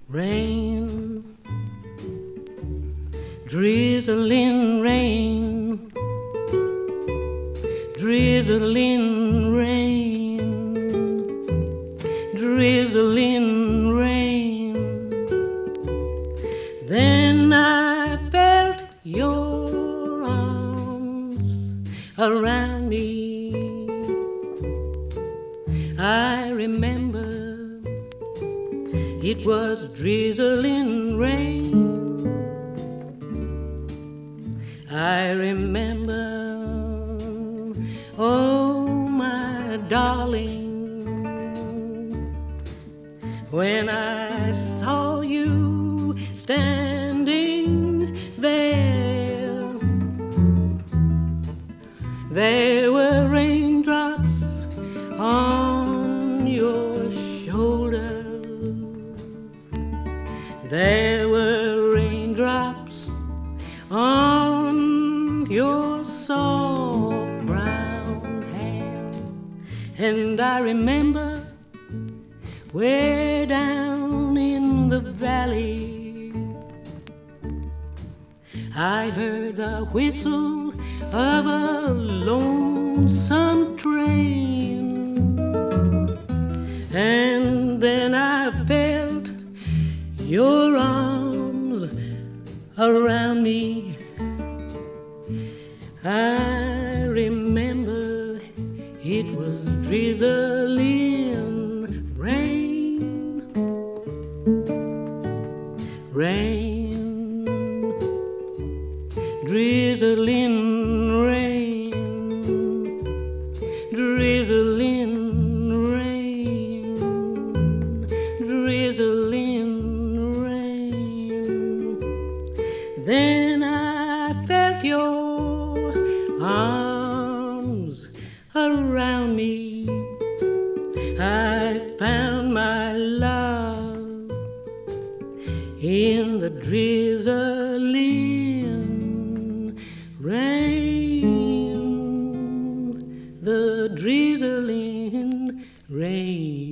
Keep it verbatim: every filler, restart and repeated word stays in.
Rain, drizzling rain, drizzling rain, drizzling rain. Then I felt your arms around me. I remember it was drizzling rain. I remember, oh my darling, when I saw you standing there. There were raindrops on your shoulder. There were raindrops on your soft brown hair. And I remember way down in the valley, I heard the whistle of a lonesome train. And then I felt your arms around me. I remember it was drizzling rain. Rain, drizzling rain, drizzling rain, drizzling rain. Then I felt your arms around me. I found my love in the drizzling rain, the drizzling rain.